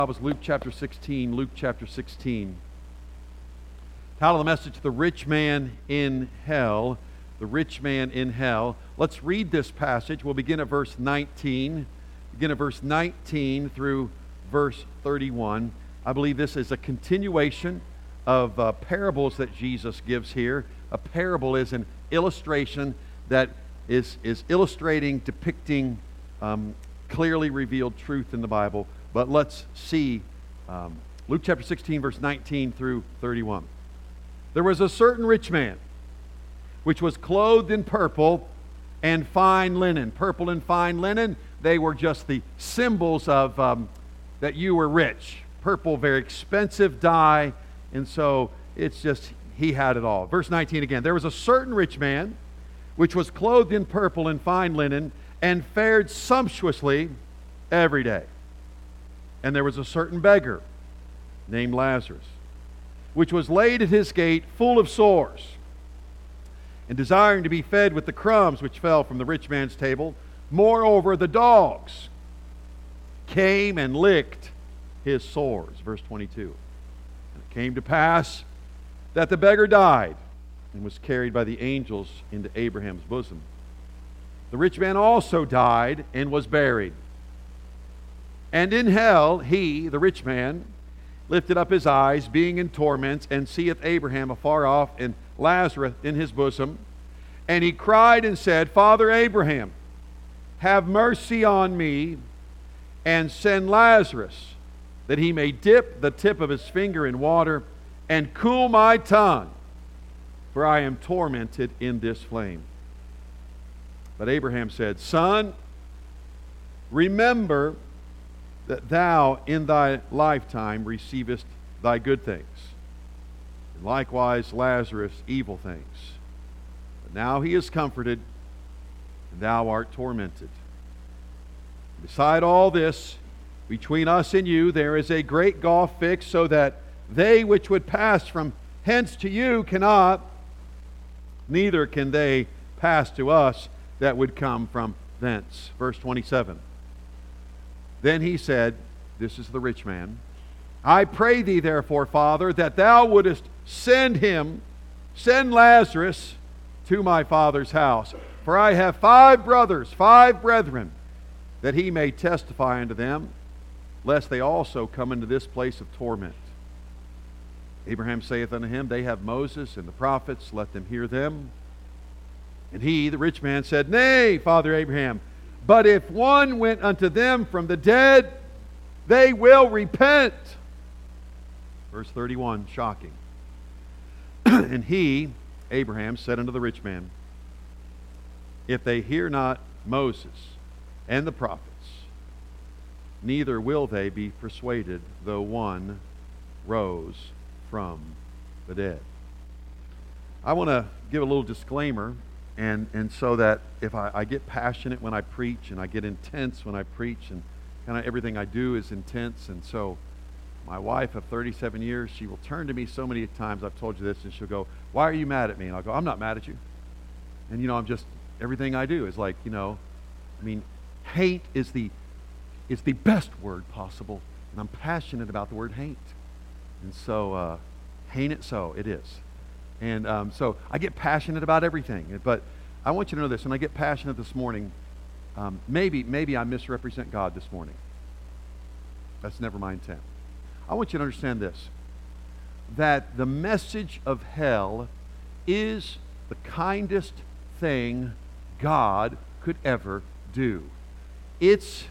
Was Luke chapter 16. Luke chapter 16. Title of the message, The Rich Man in Hell. The Rich Man in Hell. Let's read this passage. We'll begin at verse 19. Begin at verse 19 through verse 31. I believe this is a continuation of parables that Jesus gives here. A parable is an illustration that is illustrating, depicting clearly revealed truth in the Bible. But let's see Luke chapter 16, verse 19 through 31. There was a certain rich man, which was clothed in purple and fine linen. Purple and fine linen, they were just the symbols of that you were rich. Purple, very expensive dye, and so it's just, he had it all. Verse 19 again. There was a certain rich man, which was clothed in purple and fine linen, and fared sumptuously every day. And there was a certain beggar named Lazarus, which was laid at his gate full of sores, and desiring to be fed with the crumbs which fell from the rich man's table. Moreover, the dogs came and licked his sores. Verse 22. And it came to pass that the beggar died and was carried by the angels into Abraham's bosom. The rich man also died and was buried. And in hell he, the rich man, lifted up his eyes, being in torments, and seeth Abraham afar off, and Lazarus in his bosom. And he cried and said, Father Abraham, have mercy on me, and send Lazarus, that he may dip the tip of his finger in water, and cool my tongue, for I am tormented in this flame. But Abraham said, Son, remember that thou in thy lifetime receivest thy good things, and likewise Lazarus evil things. But now he is comforted, and thou art tormented. Beside all this, between us and you there is a great gulf fixed, so that they which would pass from hence to you cannot, neither can they pass to us that would come from thence. Verse 27. Then he said, this is the rich man, I pray thee therefore, Father, that thou wouldest send Lazarus to my father's house. For I have 5 brethren, that he may testify unto them, lest they also come into this place of torment. Abraham saith unto him, They have Moses and the prophets, let them hear them. And he, the rich man, said, Nay, Father Abraham, but if one went unto them from the dead, they will repent. Verse 31, shocking. And he, Abraham, said unto the rich man, If they hear not Moses and the prophets, neither will they be persuaded, though one rose from the dead. I want to give a little disclaimer. And so that if I get passionate when I preach, and I get intense when I preach, and kind of everything I do is intense. And so my wife of 37 years, she will turn to me so many times, I've told you this, and she'll go, Why are you mad at me? And I'll go, I'm not mad at you. And I'm just, everything I do is like, hate is the best word possible. And I'm passionate about the word hate. And so, ain't it so? It is. And so I get passionate about everything. But I want you to know this. When I get passionate this morning, maybe I misrepresent God this morning. That's never my intent. I want you to understand this. That the message of hell is the kindest thing God could ever do. It's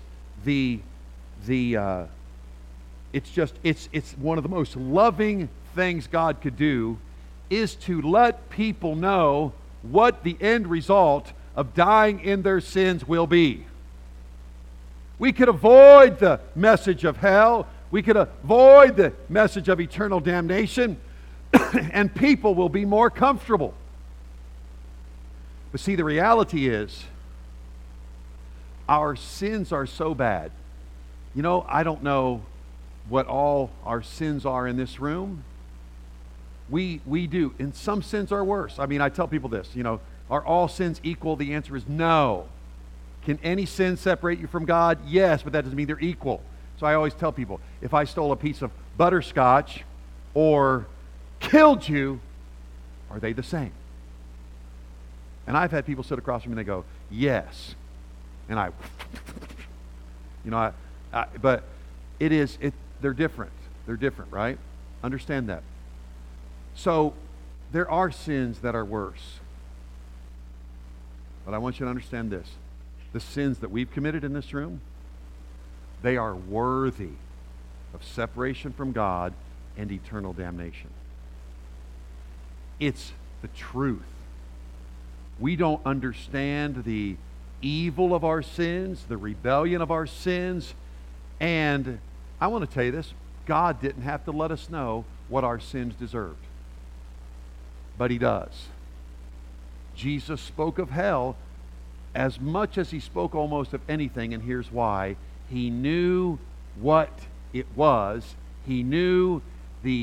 it's one of the most loving things God could do, is to let people know what the end result of dying in their sins will be. We could avoid the message of hell. We could avoid the message of eternal damnation, and people will be more comfortable. But see, the reality is, our sins are so bad. I don't know what all our sins are in this room. We do. And some sins are worse. I tell people this, are all sins equal? The answer is no. Can any sin separate you from God? Yes, but that doesn't mean they're equal. So I always tell people, if I stole a piece of butterscotch or killed you, are they the same? And I've had people sit across from me and they go, yes. And but they're different. They're different, right? Understand that. So there are sins that are worse. But I want you to understand this. The sins that we've committed in this room, they are worthy of separation from God and eternal damnation. It's the truth. We don't understand the evil of our sins, the rebellion of our sins, and I want to tell you this, God didn't have to let us know what our sins deserved. But He does. Jesus spoke of hell as much as He spoke almost of anything, and here's why. He knew what it was. He knew the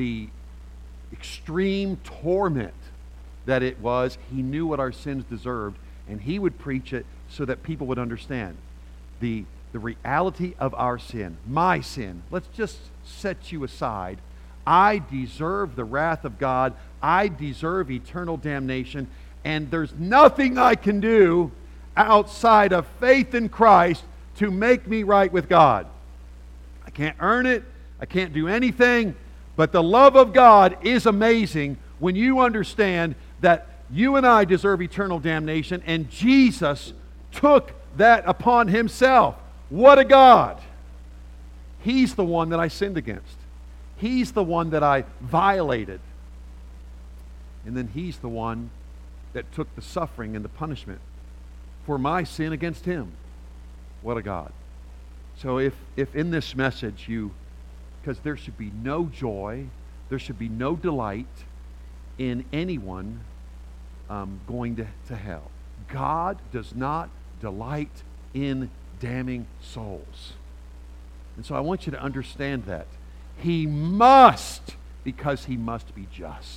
extreme torment that it was. He knew what our sins deserved, and He would preach it so that people would understand the reality of our sin. My sin. Let's just set you aside. I deserve the wrath of God. I deserve eternal damnation, and there's nothing I can do outside of faith in Christ to make me right with God. I can't earn it. I can't do anything. But the love of God is amazing when you understand that you and I deserve eternal damnation, and Jesus took that upon Himself. What a God! He's the one that I sinned against. He's the one that I violated. And then He's the one that took the suffering and the punishment for my sin against Him. What a God. So if in this message because there should be no joy, there should be no delight in anyone going to hell. God does not delight in damning souls. And so I want you to understand that. He must, because He must be just.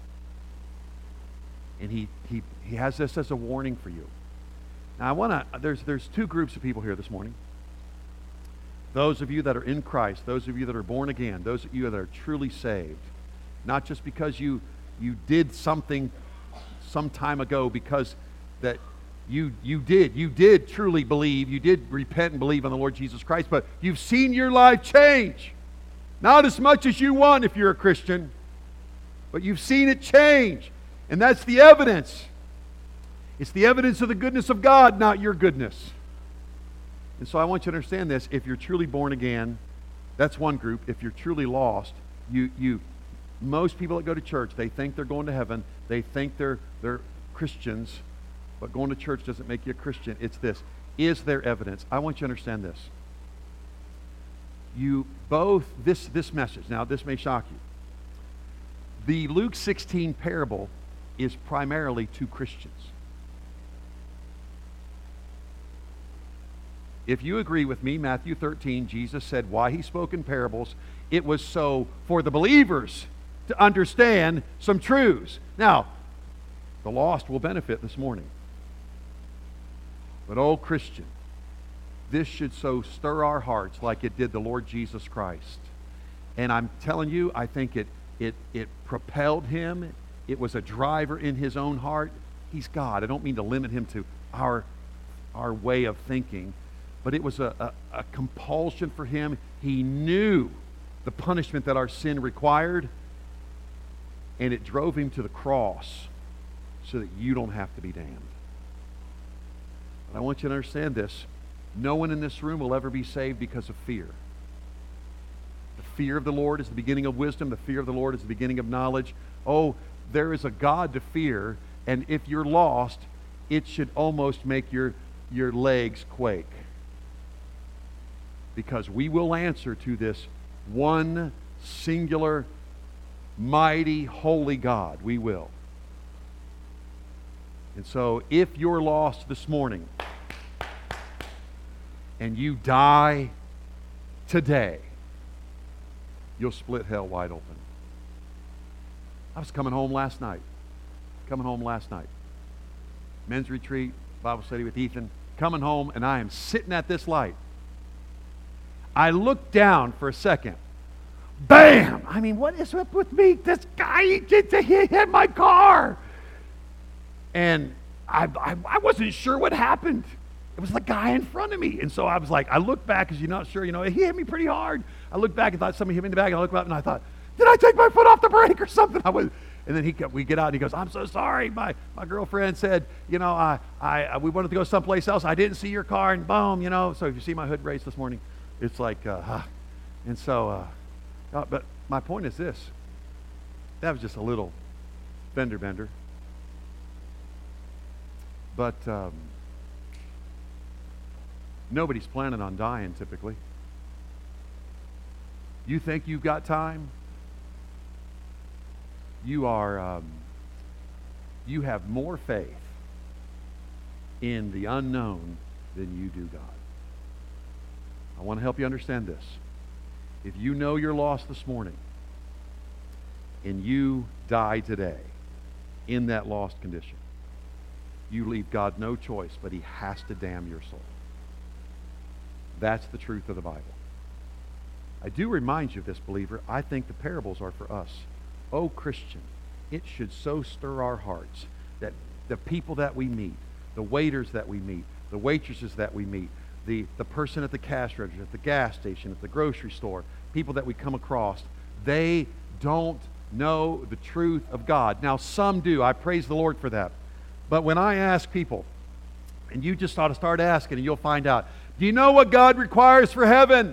And he has this as a warning for you. Now there's two groups of people here this morning. Those of you that are in Christ, those of you that are born again, those of you that are truly saved. Not just because you did something some time ago, because that you did truly believe, you did repent and believe on the Lord Jesus Christ, but you've seen your life change. Not as much as you want if you're a Christian, but you've seen it change. And that's the evidence. It's the evidence of the goodness of God, not your goodness. And so I want you to understand this. If you're truly born again, that's one group. If you're truly lost, most people that go to church, they think they're going to heaven. They think they're Christians, but going to church doesn't make you a Christian. It's this. Is there evidence? I want you to understand this. This message, now this may shock you. The Luke 16 parable is primarily to Christians. If you agree with me, Matthew 13, Jesus said why He spoke in parables. It was so for the believers to understand some truths. Now, the lost will benefit this morning. But oh Christian, this should so stir our hearts like it did the Lord Jesus Christ. And I'm telling you, I think it propelled Him. It was a driver in His own heart. He's God. I don't mean to limit Him to our way of thinking. But it was a compulsion for Him. He knew the punishment that our sin required, and it drove Him to the cross so that you don't have to be damned. But I want you to understand this. No one in this room will ever be saved because of fear. The fear of the Lord is the beginning of wisdom. The fear of the Lord is the beginning of knowledge. Oh, there is a God to fear, and if you're lost, it should almost make your legs quake. Because we will answer to this one singular, mighty, holy God. We will. And so if you're lost this morning and you die today, you'll split hell wide open. I was coming home last night. Men's retreat, Bible study with Ethan. Coming home, and I am sitting at this light. I looked down for a second. Bam! I mean, what is up with me? This guy, he hit my car. And I wasn't sure what happened. It was the guy in front of me. And so I was like, I looked back because you're not sure, he hit me pretty hard. I looked back and thought somebody hit me in the back, and I looked up and I thought, did I take my foot off the brake or something? And then we get out and he goes, I'm so sorry. My girlfriend said, we wanted to go someplace else. I didn't see your car, and boom, So if you see my hood raised this morning, it's like, and so, but my point is this. That was just a little fender bender. But nobody's planning on dying typically. You think you've got time? You are, you have more faith in the unknown than you do God. I want to help you understand this. If you know you're lost this morning and you die today in that lost condition, you leave God no choice, but he has to damn your soul. That's the truth of the Bible. I do remind you of this, believer. I think the parables are for us. Oh, Christian, it should so stir our hearts that the people that we meet, the waiters that we meet, the waitresses that we meet, the person at the cash register, at the gas station, at the grocery store, people that we come across, they don't know the truth of God. Now, some do. I praise the Lord for that. But when I ask people, and you just ought to start asking and you'll find out, do you know what God requires for heaven?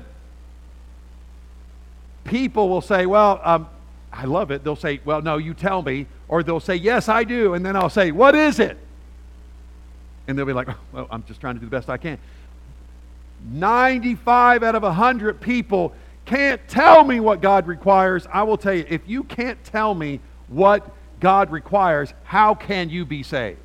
People will say, well, I love it. They'll say, well, no, you tell me. Or they'll say, yes, I do. And then I'll say, what is it? And they'll be like, well, I'm just trying to do the best I can. 95 out of 100 people can't tell me what God requires. I will tell you, if you can't tell me what God requires, how can you be saved?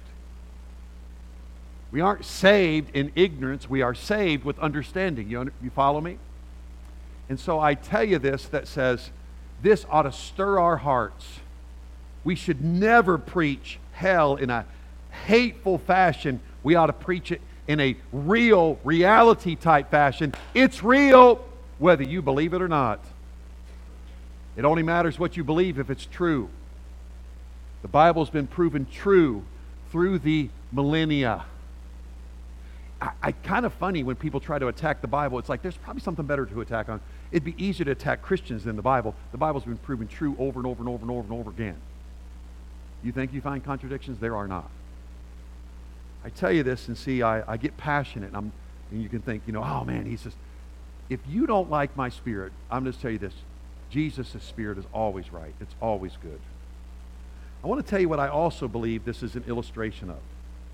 We aren't saved in ignorance. We are saved with understanding. You follow me? And so I tell you this that says, this ought to stir our hearts. We should never preach hell in a hateful fashion. We ought to preach it in a real, reality type fashion. It's real, whether you believe it or not. It only matters what you believe if it's true. The Bible's been proven true through the millennia. I kind of funny when people try to attack the Bible. It's like there's probably something better to attack on. It'd be easier to attack Christians than the Bible. The Bible's been proven true over and over and over and over and over again. You think you find contradictions? There are not. I tell you this and see, I get passionate and you can think, oh man, he's just, if you don't like my spirit, I'm just tell you this, Jesus' spirit is always right. It's always good. I want to tell you what I also believe this is an illustration of.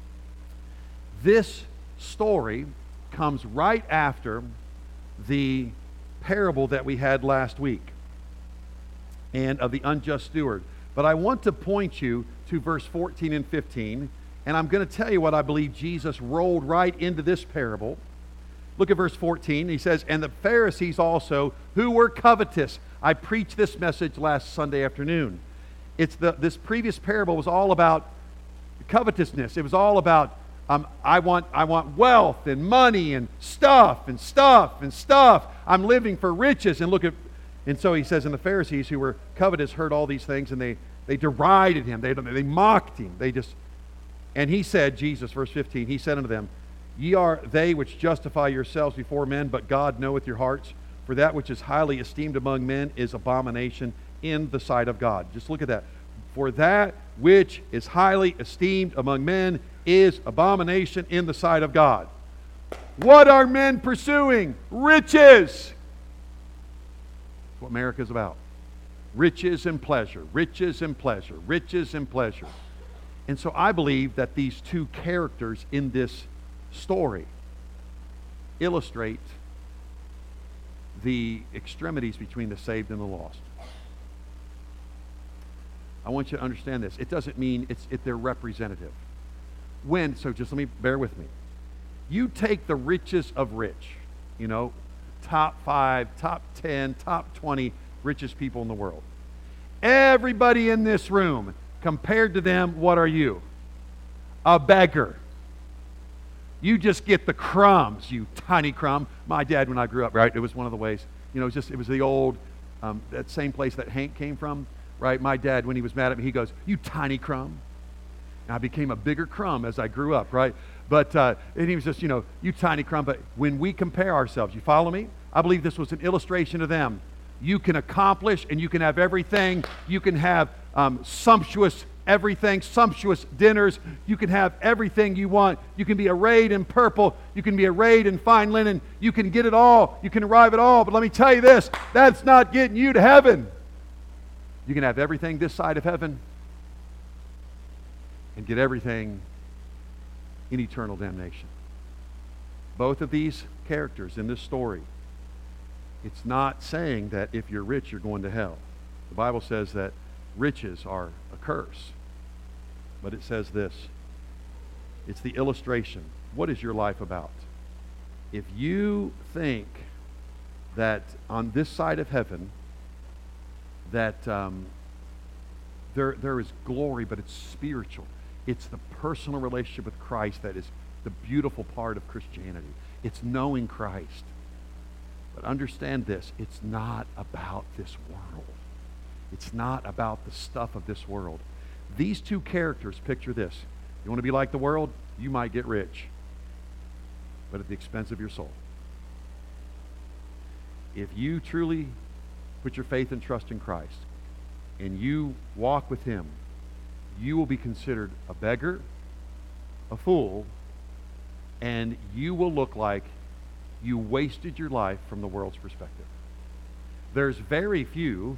This story comes right after the parable that we had last week and of the unjust steward. But I want to point you to verse 14 and 15, and I'm going to tell you what I believe Jesus rolled right into this parable. Look at verse 14. He says, and the Pharisees also, who were covetous. I preached this message last Sunday afternoon. This previous parable was all about covetousness. It was all about I want wealth and money and stuff. I'm living for riches. And so he says, and the Pharisees who were covetous heard all these things, and they derided him. They mocked him. And he said, Jesus, verse 15, he said unto them, ye are they which justify yourselves before men, but God knoweth your hearts. For that which is highly esteemed among men is abomination in the sight of God. Just look at that. For that which is highly esteemed among men is abomination in the sight of God. What are men pursuing? Riches. That's what America is about. Riches and pleasure, riches and pleasure, riches and pleasure. And so I believe that these two characters in this story illustrate the extremities between the saved and the lost. I want you to understand this. It doesn't mean they're representative. So just let me, bear with me. You take the richest of rich, top 5, top 10, top 20 richest people in the world. Everybody in this room, compared to them, what are you? A beggar. you just get the crumbs, you tiny crumb. My dad, when I grew up, right, it was one of the ways, you know, it was the old, that same place that Hank came from, right? My dad, when he was mad at me, he goes, you tiny crumb. And I became a bigger crumb as I grew up, right? But, and he was just, you know, you tiny crumb. But when we compare ourselves, you follow me? I believe this was an illustration of them. You can accomplish and you can have everything. You can have sumptuous everything, sumptuous dinners. You can have everything you want. You can be arrayed in purple. You can be arrayed in fine linen. You can get it all. You can arrive at all. But let me tell you this, that's not getting you to heaven. You can have everything this side of heaven and get everything in eternal damnation. Both of these characters in this story, it's not saying that if you're rich, you're going to hell. The Bible says that riches are a curse. But it says this. It's the illustration. What is your life about? If you think that on this side of heaven that there is glory, but it's spiritual. It's the personal relationship with Christ that is the beautiful part of Christianity. It's knowing Christ. But understand this, it's not about this world. It's not about the stuff of this world. These two characters, picture this. You want to be like the world? You might get rich, but at the expense of your soul. If you truly put your faith and trust in Christ and you walk with Him, you will be considered a beggar, a fool, and you will look like you wasted your life from the world's perspective. There's very few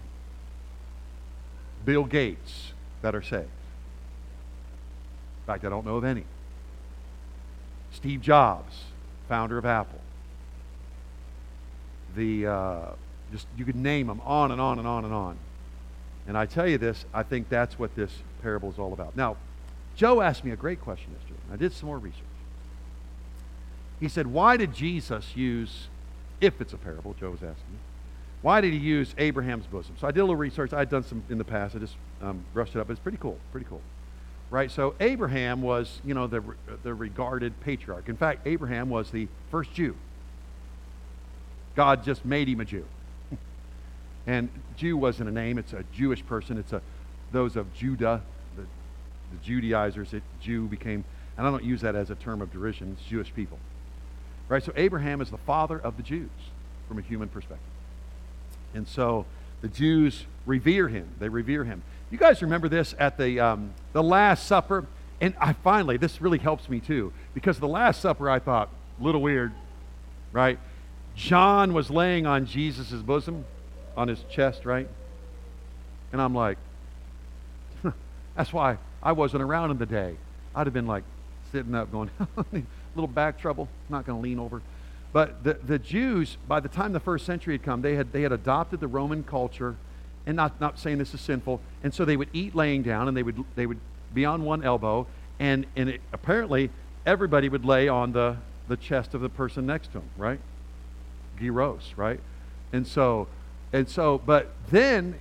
Bill Gates that are saved. In fact, I don't know of any. Steve Jobs, founder of Apple. Just you could name them on and on and on and on. And I tell you this, I think that's what this parable is all about. Now, Joe asked me a great question yesterday. I did some more research. He said, why did Jesus use, if it's a parable, Joe was asking me, why did he use Abraham's bosom? So I did a little research. I had done some in the past. I just brushed it up. It's pretty cool, right? So Abraham was, you know, the regarded patriarch. In fact, Abraham was the first Jew. God just made him a Jew. And Jew wasn't a name. It's a Jewish person. It's those of Judah, the Judaizers. Jew became, and I don't use that as a term of derision. It's Jewish people. Right? So Abraham is the father of the Jews from a human perspective. And so the Jews revere him. They revere him. You guys remember this at the Last Supper? And this really helps me too. Because the Last Supper, I thought, a little weird, right? John was laying on Jesus' bosom, on his chest, right? And I'm like, that's why I wasn't around in the day. I'd have been like sitting up going, little back trouble, not going to lean over. But the Jews, by the time the first century had come, they had adopted the Roman culture, and not saying this is sinful, and so they would eat laying down, and they would be on one elbow, and apparently everybody would lay on the chest of the person next to them, right? Gyros, right? And so, but then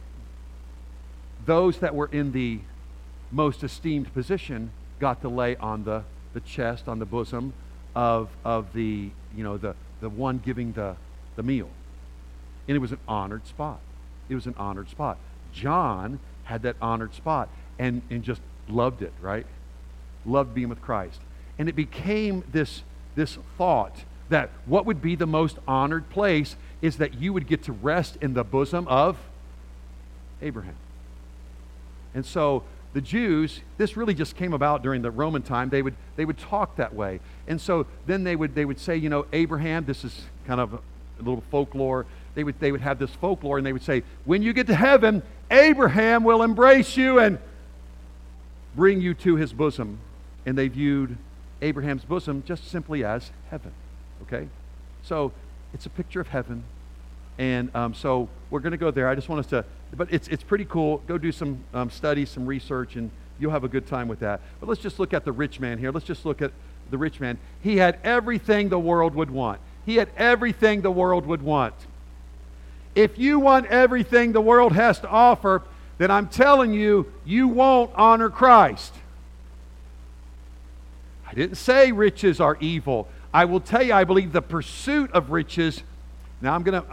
those that were in the most esteemed position got to lay on the chest, on the bosom of the, you know, the one giving the meal. And it was an honored spot. It was an honored spot. John had that honored spot and just loved it, right? Loved being with Christ. And it became this thought that what would be the most honored place is that you would get to rest in the bosom of Abraham. And so the Jews, this really just came about during the Roman time. They would talk that way. And so then they would say, you know, Abraham, this is kind of a little folklore. They would have this folklore, and they would say, when you get to heaven, Abraham will embrace you and bring you to his bosom. And they viewed Abraham's bosom just simply as heaven. Okay? So it's a picture of heaven. And so we're going to go there. I just want us to, but it's pretty cool. Go do some studies, some research, and you'll have a good time with that. But let's just look at the rich man here. Let's just look at the rich man. He had everything the world would want. He had everything the world would want. If you want everything the world has to offer, then I'm telling you, you won't honor Christ. I didn't say riches are evil. I will tell you, I believe the pursuit of riches. Now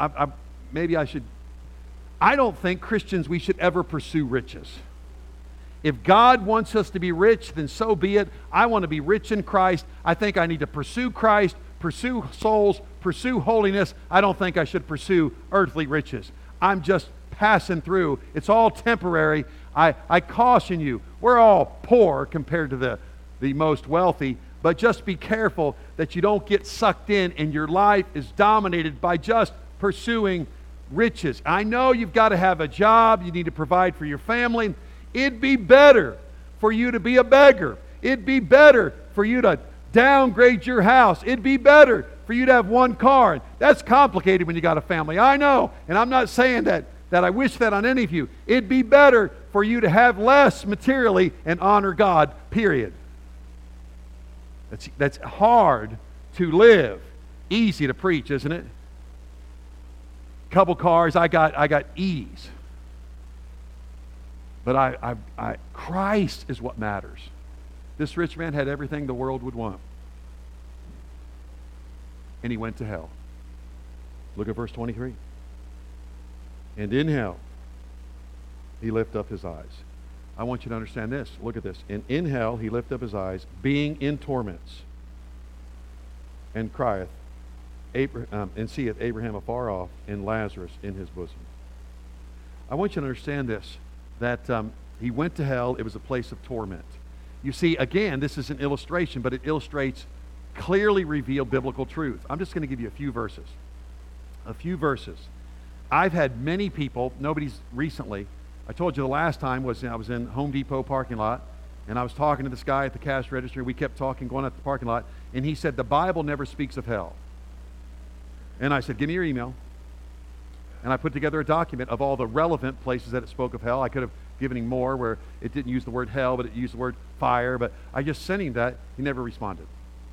I don't think Christians, we should ever pursue riches. If God wants us to be rich, then so be it. I want to be rich in Christ. I think I need to pursue Christ, pursue souls, pursue holiness. I don't think I should pursue earthly riches. I'm just passing through. It's all temporary. I caution you, we're all poor compared to the most wealthy, but just be careful that you don't get sucked in and your life is dominated by just pursuing riches. I know you've got to have a job. You need to provide for your family. It'd be better for you to be a beggar. It'd be better for you to downgrade your house. It'd be better for you to have one car. That's complicated when you got a family. I know, and I'm not saying that I wish that on any of you. It'd be better for you to have less materially and honor God, period. That's hard to live. Easy to preach, isn't it? Couple cars, I got ease. But Christ is what matters. This rich man had everything the world would want. And he went to hell. Look at verse 23. And in hell, he lifted up his eyes. I want you to understand this. Look at this. And in hell, he lifted up his eyes, being in torments, and crieth, and seeth Abraham afar off, and Lazarus in his bosom. I want you to understand this, that he went to hell. It was a place of torment. You see, again, this is an illustration, but it illustrates clearly revealed biblical truth. I'm just going to give you a few verses. A few verses. I've had many people, nobody's recently, I told you the last time was I was in Home Depot parking lot, and I was talking to this guy at the cash register. We kept talking, going out the parking lot, and he said, the Bible never speaks of hell. And I said, give me your email. And I put together a document of all the relevant places that it spoke of hell. I could have given him more where it didn't use the word hell, but it used the word fire. But I just sent him that. He never responded.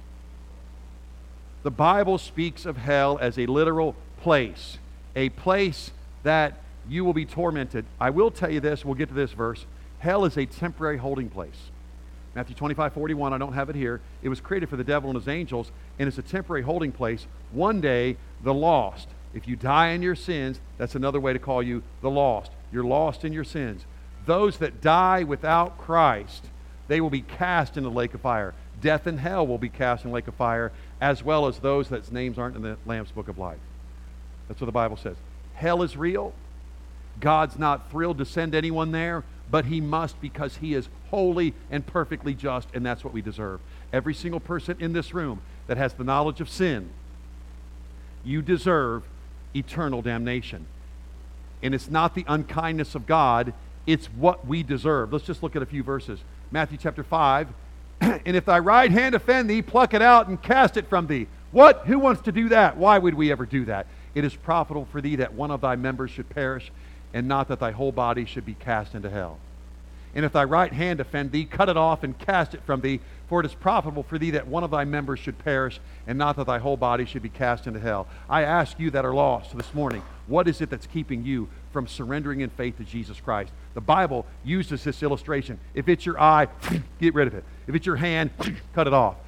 The Bible speaks of hell as a literal place, a place that you will be tormented. I will tell you this, we'll get to this verse. Hell is a temporary holding place. Matthew 25:41, I don't have it here. It was created for the devil and his angels, and it's a temporary holding place. One day, the lost. If you die in your sins, that's another way to call you the lost. You're lost in your sins. Those that die without Christ, they will be cast in the lake of fire. Death and hell will be cast in the lake of fire, as well as those whose names aren't in the Lamb's book of life. That's what the Bible says. Hell is real. God's not thrilled to send anyone there, but he must, because he is holy and perfectly just, and that's what we deserve. Every single person in this room that has the knowledge of sin, you deserve eternal damnation. And it's not the unkindness of God, it's what we deserve. Let's just look at a few verses. Matthew chapter 5, and if thy right hand offend thee, pluck it out and cast it from thee. What? Who wants to do that? Why would we ever do that? It is profitable for thee that one of thy members should perish, and not that thy whole body should be cast into hell. And if thy right hand offend thee, cut it off and cast it from thee, for it is profitable for thee that one of thy members should perish, and not that thy whole body should be cast into hell. I ask you that are lost this morning, what is it that's keeping you from surrendering in faith to Jesus Christ? The Bible uses this illustration. If it's your eye, get rid of it. If it's your hand, cut it off.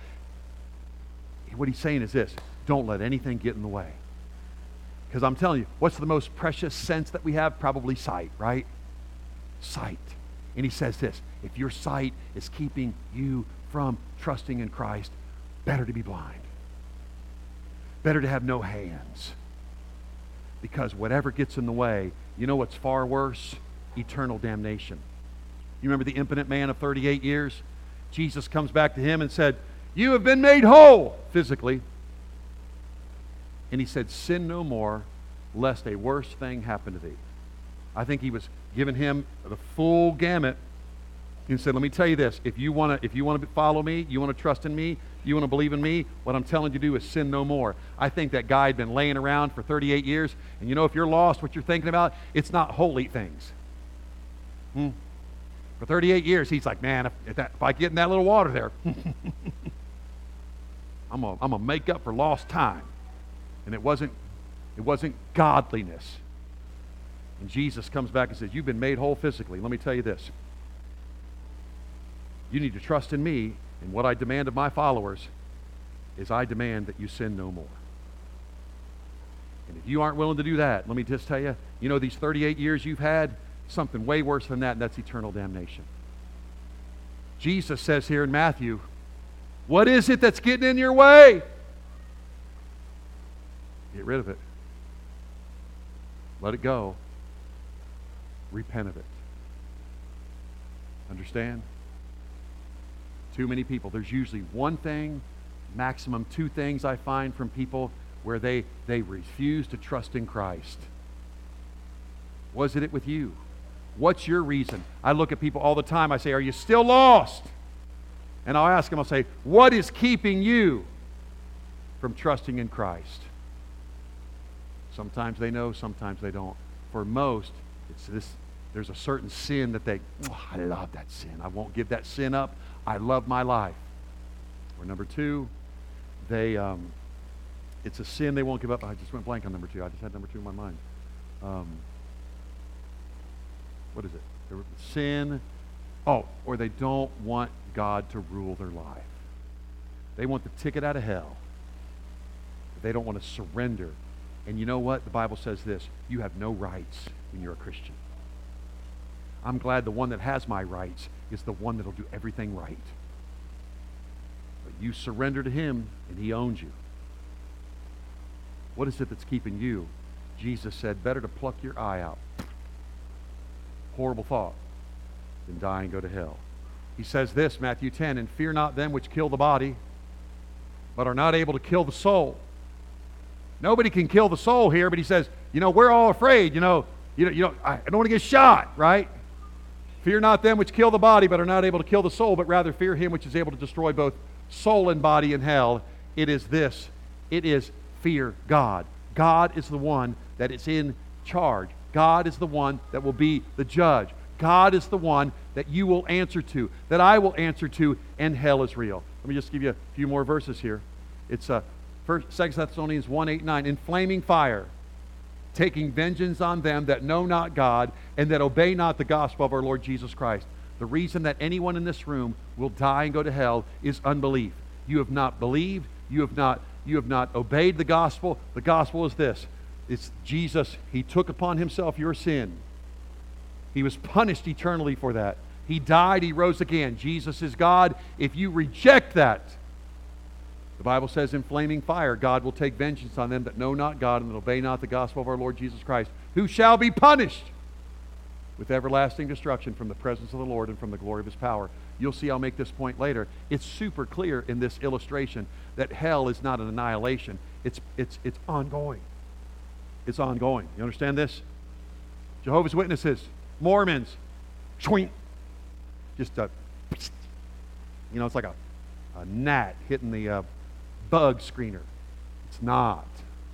What he's saying is this: don't let anything get in the way. Because I'm telling you, what's the most precious sense that we have? Probably sight, right? Sight. And he says this: if your sight is keeping you from trusting in Christ, better to be blind. Better to have no hands. Because whatever gets in the way, you know what's far worse? Eternal damnation. You remember the impotent man of 38 years? Jesus comes back to him and said, you have been made whole physically. And he said, sin no more, lest a worse thing happen to thee. I think he was giving him the full gamut. He said, let me tell you this, if you want to follow me, you want to trust in me, you want to believe in me, what I'm telling you to do is sin no more. I think that guy had been laying around for 38 years, and you know, if you're lost, what you're thinking about, it's not holy things. For 38 years, he's like, man, if I get in that little water there, I'm gonna make up for lost time. And it wasn't godliness. And Jesus comes back and says, you've been made whole physically. Let me tell you this. You need to trust in me, And what I demand of my followers is I demand that you sin no more. And if you aren't willing to do that, let me just tell you, these 38 years you've had, something way worse than that, and that's eternal damnation. Jesus says here in Matthew, what is it that's getting in your way? Get rid of it. Let it go. Repent of it. Understand? Too many people. There's usually one thing, maximum two things I find from people where they refuse to trust in Christ. Was it with you? What's your reason? I look at people all the time. I say, are you still lost? And I'll ask them, I'll say, what is keeping you from trusting in Christ? Sometimes they know, sometimes they don't. For most, it's this. There's a certain sin that I love that sin. I won't give that sin up. I love my life. Or number two, it's a sin they won't give up. I just went blank on number two. I just had number two in my mind. What is it? Sin. Or they don't want God to rule their life. They want the ticket out of hell. They don't want to surrender. And you know what? The Bible says this. You have no rights when you're a Christian. I'm glad the one that has my rights is the one that'll do everything right. But you surrender to him and he owns you. What is it that's keeping you? Jesus said, better to pluck your eye out. Horrible thought. Than die and go to hell. He says this, Matthew 10, and fear not them which kill the body, but are not able to kill the soul. Nobody can kill the soul here, but he says, we're all afraid, I don't want to get shot, right? Fear not them which kill the body, but are not able to kill the soul, but rather fear him which is able to destroy both soul and body in hell. It is this. It is fear God. God is the one that is in charge. God is the one that will be the judge. God is the one that you will answer to, that I will answer to, and hell is real. Let me just give you a few more verses here. It's 2 Thessalonians 1, 8, 9. In flaming fire, taking vengeance on them that know not God and that obey not the gospel of our Lord Jesus Christ. The reason that anyone in this room will die and go to hell is unbelief. You have not believed. You have not obeyed the gospel. The gospel is this. It's Jesus. He took upon himself your sin. He was punished eternally for that. He died. He rose again. Jesus is God. If you reject that, the Bible says in flaming fire, God will take vengeance on them that know not God and that obey not the gospel of our Lord Jesus Christ, who shall be punished with everlasting destruction from the presence of the Lord and from the glory of his power. You'll see I'll make this point later. It's super clear in this illustration that hell is not an annihilation. It's ongoing. It's ongoing. You understand this? Jehovah's Witnesses, Mormons, just it's like a gnat hitting the bug screener. It's not.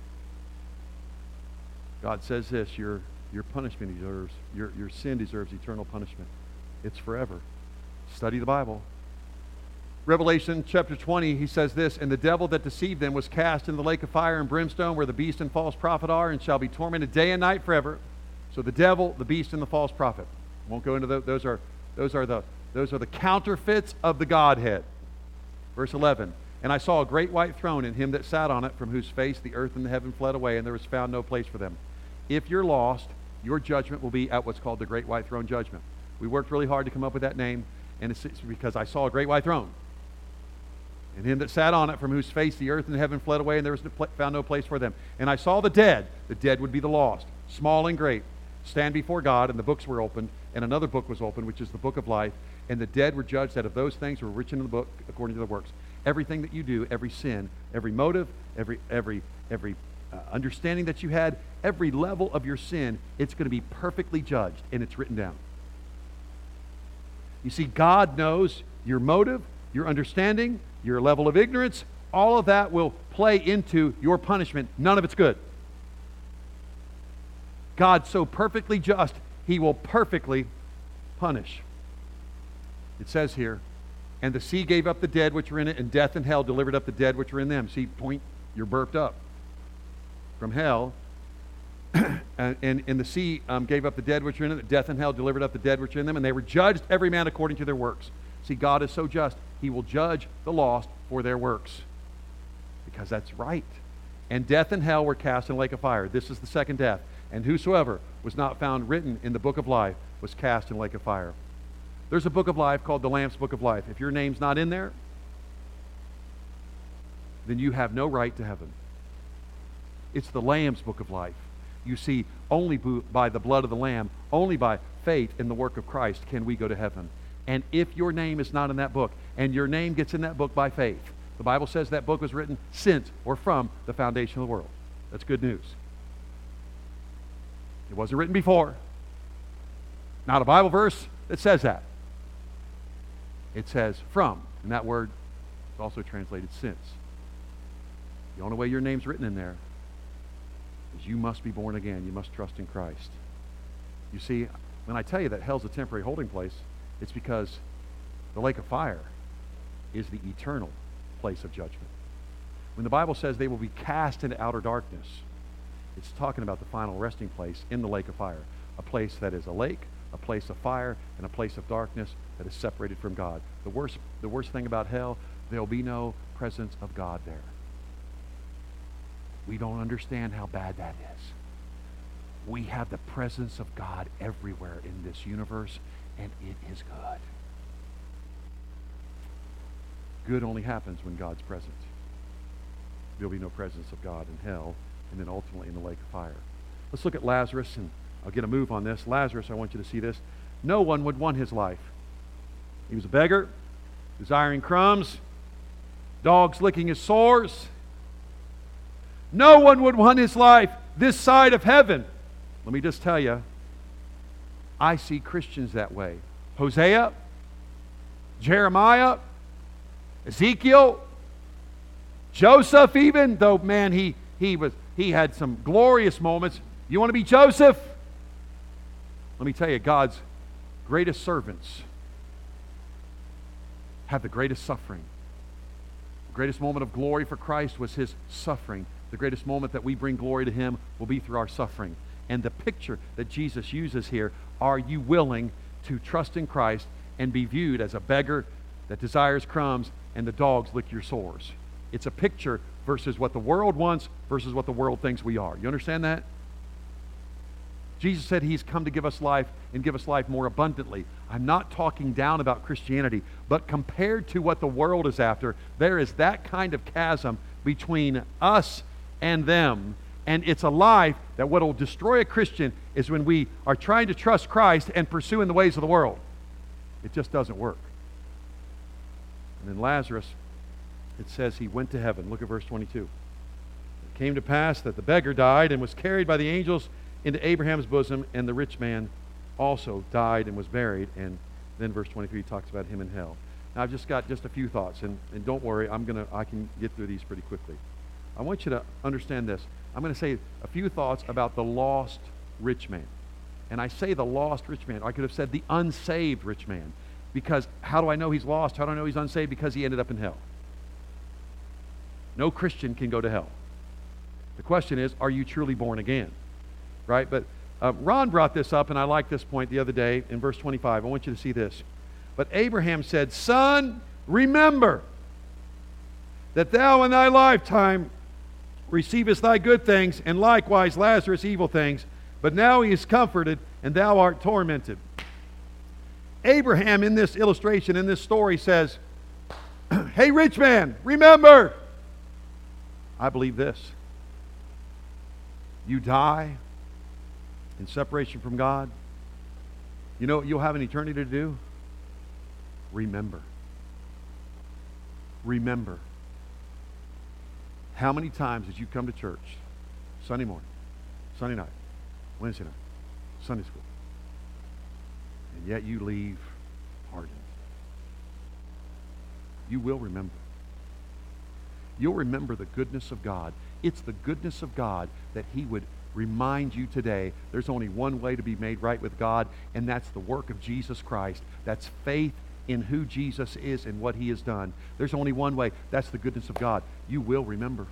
God says this, your punishment deserves, your sin deserves eternal punishment. It's forever. Study the Bible. Revelation chapter 20, he says this, and the devil that deceived them was cast in the lake of fire and brimstone where the beast and false prophet are and shall be tormented day and night forever. So the devil, the beast, and the false prophet. Won't go into those are the counterfeits of the Godhead. Verse 11, and I saw a great white throne and him that sat on it, from whose face the earth and the heaven fled away, and there was found no place for them. If you're lost, your judgment will be at what's called the great white throne judgment. We worked really hard to come up with that name, and it's because I saw a great white throne. And him that sat on it, from whose face the earth and the heaven fled away, and there was found no place for them. And I saw the dead would be the lost, small and great, stand before God, and the books were opened, and another book was opened, which is the book of life, and the dead were judged out of those things were written in the book according to the works. Everything that you do, every sin, every motive, every understanding that you had, every level of your sin, it's going to be perfectly judged, and it's written down. You see, God knows your motive, your understanding, your level of ignorance. All of that will play into your punishment. None of it's good. God's so perfectly just, he will perfectly punish. It says here, and the sea gave up the dead which were in it, and death and hell delivered up the dead which were in them. See, you're burped up from hell. and the sea gave up the dead which were in it. Death and hell delivered up the dead which were in them, and they were judged every man according to their works. See, God is so just, he will judge the lost for their works. Because that's right. And death and hell were cast in a lake of fire. This is the second death. And whosoever was not found written in the book of life was cast in a lake of fire. There's a book of life called the Lamb's Book of Life. If your name's not in there, then you have no right to heaven. It's the Lamb's Book of Life. You see, only by the blood of the Lamb, only by faith in the work of Christ can we go to heaven. And if your name is not in that book, and your name gets in that book by faith, the Bible says that book was written since or from the foundation of the world. That's good news. It wasn't written before. Not a Bible verse that says that. It says from, and that word is also translated since. The only way your name's written in there is you must be born again. You must trust in Christ. You see, when I tell you that hell's a temporary holding place, it's because the lake of fire is the eternal place of judgment. When the Bible says they will be cast into outer darkness, it's talking about the final resting place in the lake of fire, a place that is a lake, a place of fire, and a place of darkness that is separated from God. The worst thing about hell, there'll be no presence of God there. We don't understand how bad that is. We have the presence of God everywhere in this universe, and it is good. Good only happens when God's present. There'll be no presence of God in hell, and then ultimately in the lake of fire. Let's look at Lazarus, and I'll get a move on this. Lazarus, I want you to see this. No one would want his life. He was a beggar, desiring crumbs, dogs licking his sores. No one would want his life this side of heaven. Let me just tell you, I see Christians that way. Hosea, Jeremiah, Ezekiel, Joseph even, though man, he had some glorious moments. You want to be Joseph? Let me tell you, God's greatest servants have the greatest suffering. The greatest moment of glory for Christ was his suffering. The greatest moment that we bring glory to him will be through our suffering. And the picture that Jesus uses here, are you willing to trust in Christ and be viewed as a beggar that desires crumbs and the dogs lick your sores? It's a picture versus what the world wants versus what the world thinks we are. You understand that? Jesus said he's come to give us life and give us life more abundantly. I'm not talking down about Christianity, but compared to what the world is after, there is that kind of chasm between us and them. And it's a life that what will destroy a Christian is when we are trying to trust Christ and pursuing the ways of the world. It just doesn't work. And then Lazarus, it says he went to heaven. Look at verse 22. It came to pass that the beggar died and was carried by the angels into Abraham's bosom, and the rich man also died and was buried. And then verse 23 talks about him in hell. Now I've just got just a few thoughts, and don't worry, I can get through these pretty quickly. I want you to understand this. I'm going to say a few thoughts about the lost rich man. And I say the lost rich man. I could have said the unsaved rich man. Because how do I know he's lost? How do I know he's unsaved? Because he ended up in hell. No Christian can go to hell. The question is, are you truly born again? Right? But Ron brought this up, and I like this point the other day in verse 25. I want you to see this. But Abraham said, Son, remember that thou in thy lifetime receivest thy good things, and likewise Lazarus evil things. But now he is comforted, and thou art tormented. Abraham, in this illustration, in this story, says, Hey, rich man, remember. I believe this. You die in separation from God. You know what you'll have an eternity to do? Remember. Remember. How many times did you come to church? Sunday morning, Sunday night, Wednesday night, Sunday school. And yet you leave hardened. You will remember. You'll remember the goodness of God. It's the goodness of God that he would remind you today. There's only one way to be made right with God, and that's the work of Jesus Christ. That's faith in who Jesus is and what he has done. There's only one way. That's the goodness of God. You will remember.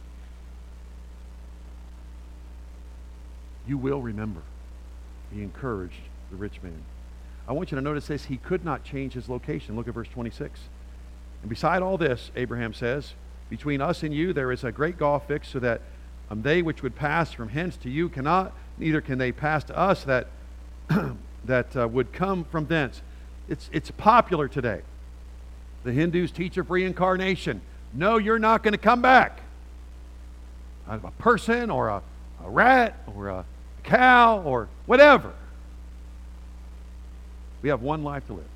You will remember. He encouraged the rich man. I want you to notice this. He could not change his location. Look at verse 26. And beside all this, Abraham says, between us and you there is a great gulf fixed, so that they which would pass from hence to you cannot, neither can they pass to us that would come from thence. It's popular today. The Hindus teach of reincarnation. No, you're not going to come back. A person or a rat or a cow or whatever. We have one life to live.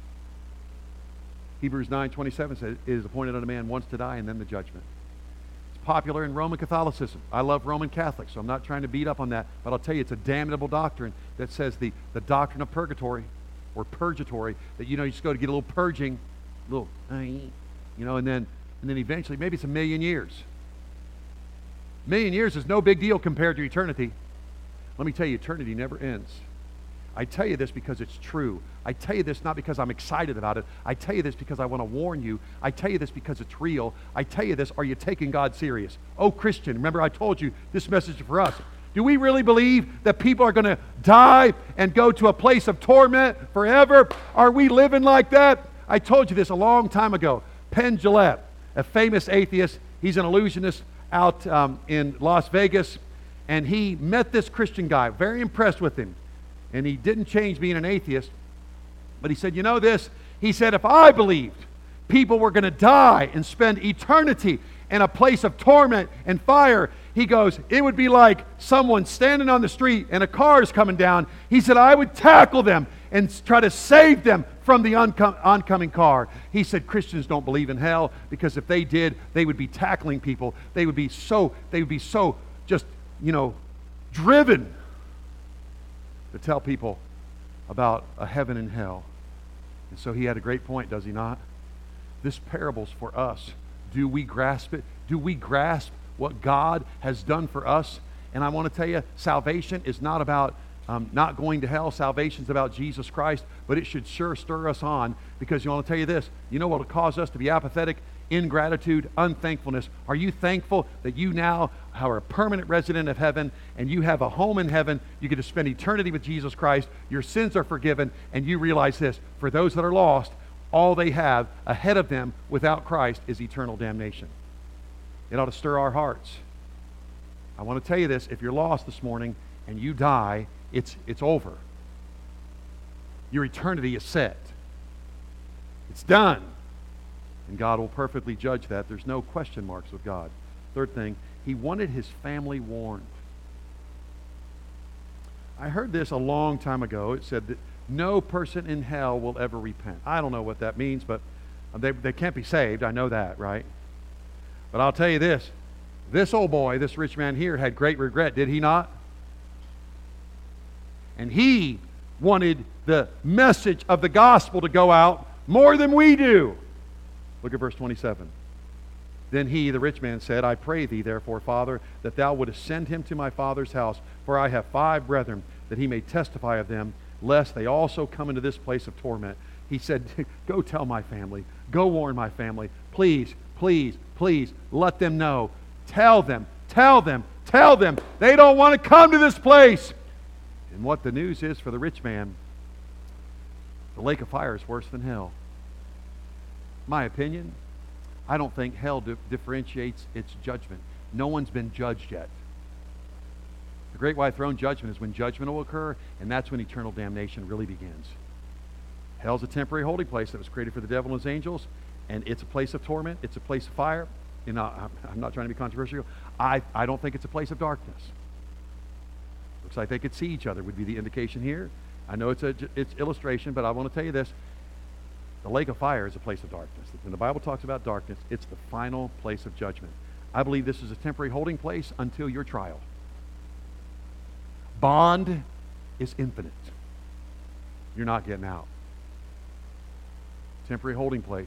Hebrews 9:27 says, it is appointed unto man once to die and then the judgment. It's popular in Roman Catholicism. I love Roman Catholics, so I'm not trying to beat up on that, but I'll tell you it's a damnable doctrine that says the doctrine of purgatory or purgatory, that you just go to get a little purging, and then eventually, maybe it's 1,000,000 years. 1,000,000 years is no big deal compared to eternity. Let me tell you, eternity never ends. I tell you this because it's true. I tell you this not because I'm excited about it. I tell you this because I want to warn you. I tell you this because it's real. I tell you this, are you taking God serious? Oh, Christian, remember I told you this message is for us. Do we really believe that people are going to die and go to a place of torment forever? Are we living like that? I told you this a long time ago. Penn Jillette, a famous atheist, he's an illusionist out in Las Vegas, and he met this Christian guy, very impressed with him. And he didn't change being an atheist. But he said, this? He said, if I believed people were going to die and spend eternity in a place of torment and fire, he goes, it would be like someone standing on the street and a car is coming down. He said, I would tackle them and try to save them from the oncoming car. He said, Christians don't believe in hell, because if they did, they would be tackling people. They would be so just, driven to tell people about a heaven and hell. And so he had a great point, does he not? This parable's for us. Do we grasp it? Do we grasp what God has done for us? And I want to tell you, salvation is not about not going to hell. Salvation's about Jesus Christ, but it should sure stir us on, because you want to tell you this, what will cause us to be apathetic? Ingratitude, unthankfulness. Are you thankful that you now are a permanent resident of heaven and you have a home in heaven? You get to spend eternity with Jesus Christ. Your sins are forgiven, and you realize this, for those that are lost, all they have ahead of them without Christ is eternal damnation. It ought to stir our hearts. I want to tell you this, if you're lost this morning and you die, it's over. Your eternity is set. It's done. And God will perfectly judge that. There's no question marks with God. Third thing, he wanted his family warned. I heard this a long time ago. It said that no person in hell will ever repent. I don't know what that means, but they can't be saved. I know that, right? But I'll tell you this. This old boy, this rich man here, had great regret, did he not? And he wanted the message of the gospel to go out more than we do. Look at verse 27. Then he, the rich man, said, I pray thee, therefore, Father, that thou wouldest send him to my father's house, for I have 5 brethren, that he may testify of them, lest they also come into this place of torment. He said, go tell my family. Go warn my family. Please, please, please, let them know. Tell them. They don't want to come to this place. And what the news is for the rich man, the lake of fire is worse than hell. My opinion, I don't think hell differentiates its judgment. No one's been judged yet. The great white throne judgment is when judgment will occur, and that's when eternal damnation really begins. Hell's a temporary holding place that was created for the devil and his angels, and it's a place of torment. It's a place of fire. I'm not trying to be controversial. I don't think it's a place of darkness. Looks like they could see each other would be the indication here. I know it's illustration, but I want to tell you this. The lake of fire is a place of darkness. When the Bible talks about darkness, it's the final place of judgment. I believe this is a temporary holding place until your trial. Bond is infinite. You're not getting out. Temporary holding place.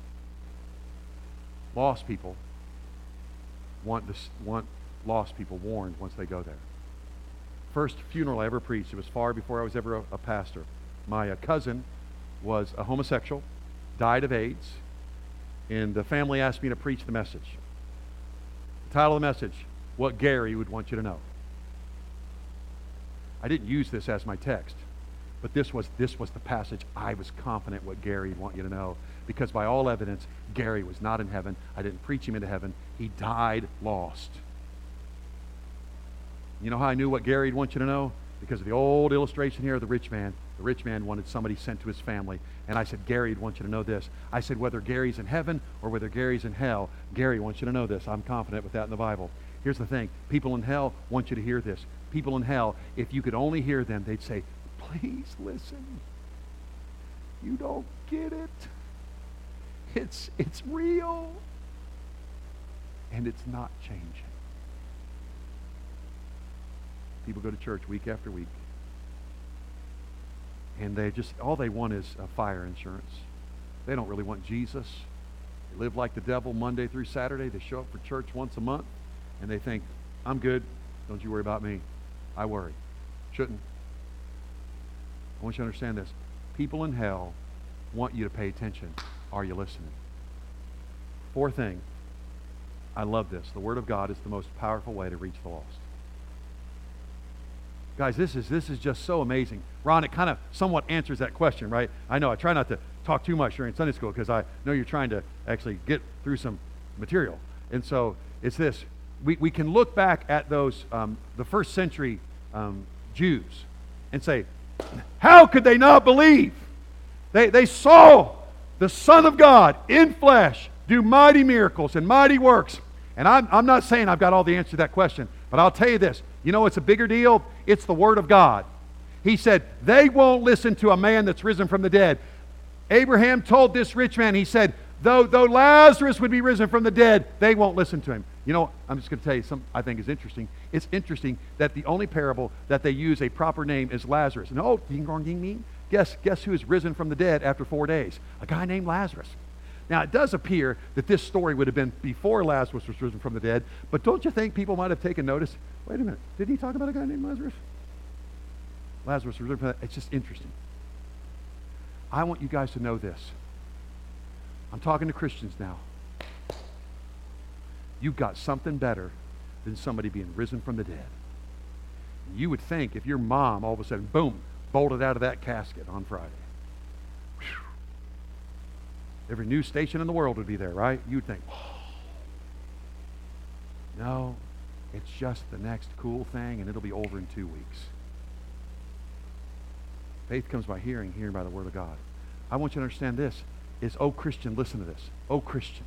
Lost people want lost people warned once they go there. First funeral I ever preached, it was far before I was ever a pastor. My cousin was a homosexual, died of AIDS, and the family asked me to preach the message. The title of the message, What Gary Would Want You to Know. I didn't use this as my text. But this was the passage I was confident what Gary would want you to know. Because by all evidence, Gary was not in heaven. I didn't preach him into heaven. He died lost. You know how I knew what Gary would want you to know? Because of the old illustration here of the rich man. The rich man wanted somebody sent to his family. And I said, Gary would want you to know this. I said, whether Gary's in heaven or whether Gary's in hell, Gary wants you to know this. I'm confident with that in the Bible. Here's the thing. People in hell want you to hear this. People in hell, if you could only hear them, they'd say, please listen. You don't get it. It's real. And it's not changing. People go to church week after week. And they just, all they want is fire insurance. They don't really want Jesus. They live like the devil Monday through Saturday. They show up for church once a month. And they think, I'm good. Don't you worry about me. I worry. Shouldn't. I want you to understand this. People in hell want you to pay attention. Are you listening? Fourth thing. I love this. The Word of God is the most powerful way to reach the lost. Guys, this is just so amazing. Ron, it kind of somewhat answers that question, right? I know I try not to talk too much during Sunday school because I know you're trying to actually get through some material. And so it's this. We can look back at those, the first century Jews and say, how could they not believe? They saw the Son of God in flesh do mighty miracles and mighty works. And I'm not saying I've got all the answers to that question, but I'll tell you this. You know what's a bigger deal? It's the Word of God. He said, they won't listen to a man that's risen from the dead. Abraham told this rich man, he said, though Lazarus would be risen from the dead, they won't listen to him. You know, I'm just going to tell you something I think is interesting. It's interesting that the only parable that they use a proper name is Lazarus. And oh, ding dong ding ding. Guess who is risen from the dead after 4 days? A guy named Lazarus. Now, it does appear that this story would have been before Lazarus was risen from the dead, but don't you think people might have taken notice? Wait a minute, did he talk about a guy named Lazarus? Lazarus was risen from the dead. It's just interesting. I want you guys to know this. I'm talking to Christians now. You've got something better than somebody being risen from the dead. You would think if your mom all of a sudden, boom, bolted out of that casket on Friday. Whew. Every news station in the world would be there, right? You'd think, oh. No, it's just the next cool thing and it'll be over in 2 weeks. Faith comes by hearing, hearing by the Word of God. I want you to understand this, is, oh Christian, listen to this. Oh Christian,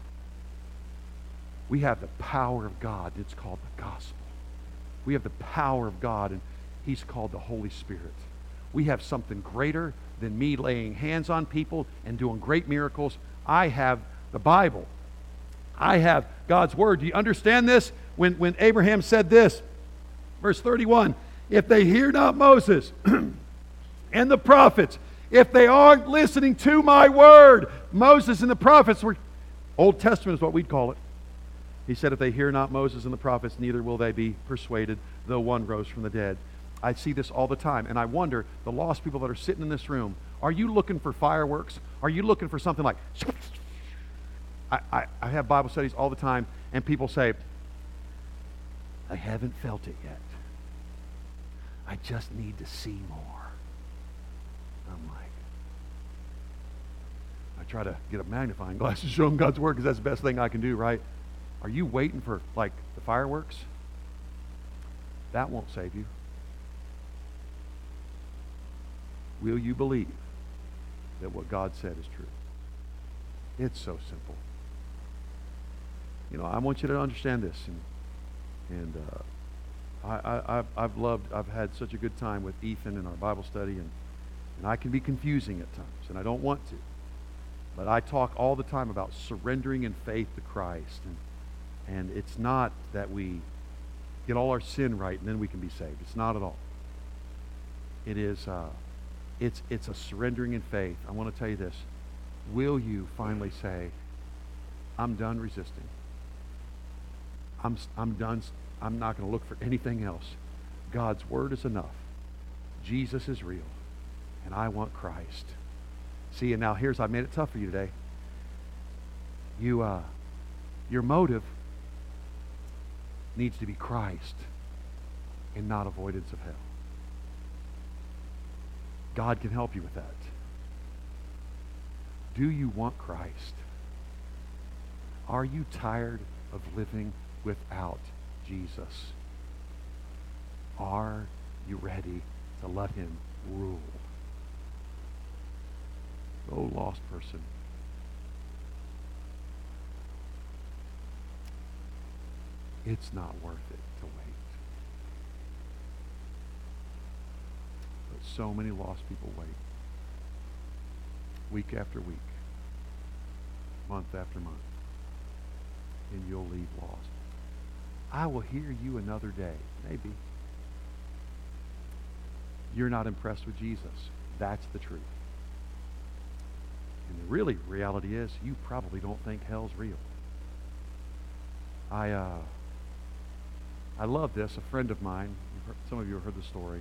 we have the power of God. It's called the gospel. We have the power of God, and He's called the Holy Spirit. We have something greater than me laying hands on people and doing great miracles. I have the Bible. I have God's Word. Do you understand this? When Abraham said this, verse 31, if they hear not Moses and the prophets, if they aren't listening to my word, Moses and the prophets were, Old Testament is what we'd call it. He said, if they hear not Moses and the prophets, neither will they be persuaded, though one rose from the dead. I see this all the time, and I wonder, the lost people that are sitting in this room, are you looking for fireworks? Are you looking for something like... I have Bible studies all the time, and people say, I haven't felt it yet. I just need to see more. I'm like, I try to get a magnifying glass to show them God's Word because that's the best thing I can do, right? Are you waiting for, like, the fireworks? That won't save you. Will you believe that what God said is true? It's so simple. You know, I want you to understand this, and I've had such a good time with Ethan in our Bible study, and I can be confusing at times, and I don't want to. But I talk all the time about surrendering in faith to Christ, and it's not that we get all our sin right and then we can be saved. It's not at all. It is, it's a surrendering in faith. I want to tell you this. Will you finally say, I'm done resisting. I'm done. I'm not going to look for anything else. God's Word is enough. Jesus is real. And I want Christ. See, and now I've made it tough for you today. Your motive needs to be Christ and not avoidance of hell. God can help you with that. Do you want Christ? Are you tired of living without Jesus? Are you ready to let him rule? Oh, lost person. It's not worth it to wait. But so many lost people wait. Week after week. Month after month. And you'll leave lost. I will hear you another day. Maybe. You're not impressed with Jesus. That's the truth. And the really reality is you probably don't think hell's real. I love this. A friend of mine, some of you have heard the story.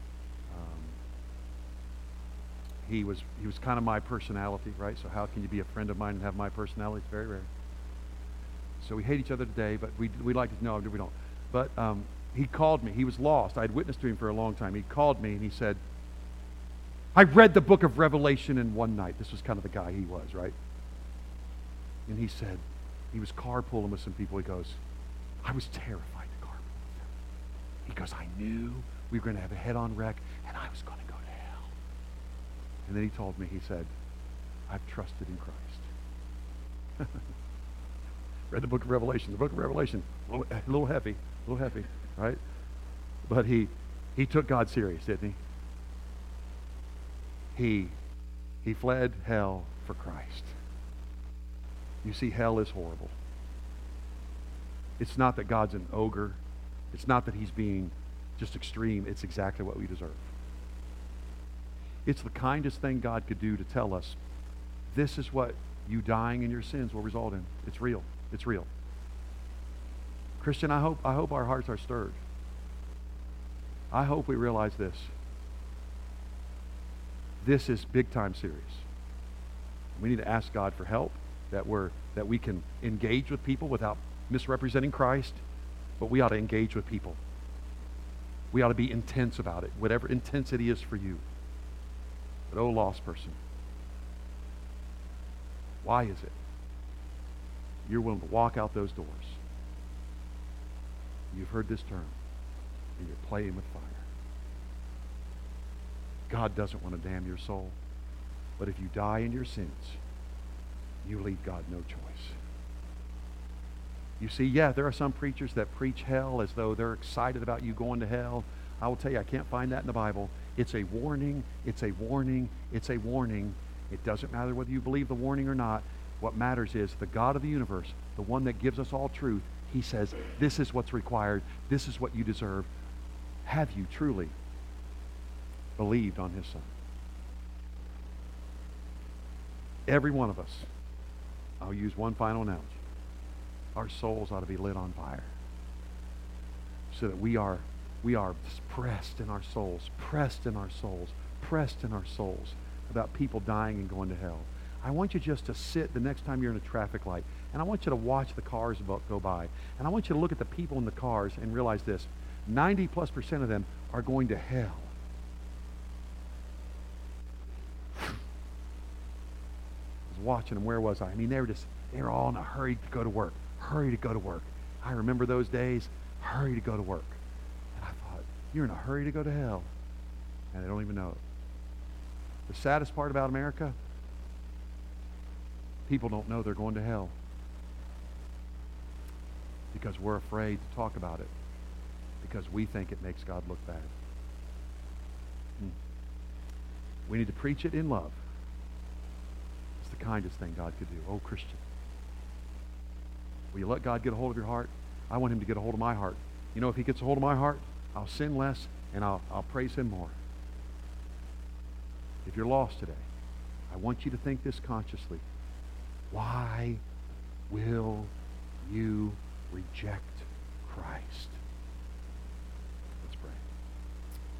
He was kind of my personality, right? So how can you be a friend of mine and have my personality? It's very rare. So we hate each other today, but we like to know. We don't. But he called me. He was lost. I had witnessed to him for a long time. He called me and he said, I read the book of Revelation in one night. This was kind of the guy he was, right? And he said, he was carpooling with some people. He goes, I was terrified to carpool with them. He goes, I knew we were going to have a head-on wreck and I was going to go to hell. And then he told me, he said, I've trusted in Christ. Read the book of Revelation. The book of Revelation, a little heavy, right? But he took God serious, didn't he? He fled hell for Christ. You see, hell is horrible. It's not that God's an ogre. It's not that he's being just extreme. It's exactly what we deserve. It's the kindest thing God could do to tell us, this is what you dying in your sins will result in. It's real. It's real. Christian, I hope our hearts are stirred. I hope we realize this. This is big time serious. We need to ask God for help, that we can engage with people without misrepresenting Christ, but we ought to engage with people. We ought to be intense about it, whatever intensity is for you. But oh, lost person, why is it you're willing to walk out those doors? You've heard this term, and you're playing with fire. God doesn't want to damn your soul, but if you die in your sins, you leave God no choice. You see, yeah, there are some preachers that preach hell as though they're excited about you going to hell. I will tell you, I can't find that in the Bible. It's a warning. It's a warning. It's a warning. It doesn't matter whether you believe the warning or not. What matters is the God of the universe, the one that gives us all truth, he says, this is what's required. This is what you deserve. Have you truly believed on his Son? Every one of us, I'll use one final analogy. Our souls ought to be lit on fire so that we are pressed in our souls about people dying and going to hell. I want you just to sit the next time you're in a traffic light, and I want you to watch the cars go by, and I want you to look at the people in the cars and realize this: 90+% of them are going to hell. I was watching them. Where was I? I mean, they were all in a hurry to go to work. Hurry to go to work. I remember those days. Hurry to go to work. And I thought, you're in a hurry to go to hell, and they don't even know it. The saddest part about America, people don't know they're going to hell because we're afraid to talk about it, because we think it makes God look bad. We need to preach it in love. It's the kindest thing God could do. Oh, Christian, will you let God get a hold of your heart? I want him to get a hold of my heart. You know, if he gets a hold of my heart, I'll sin less and I'll praise him more. If you're lost today, I want you to think this consciously. Why will you reject Christ?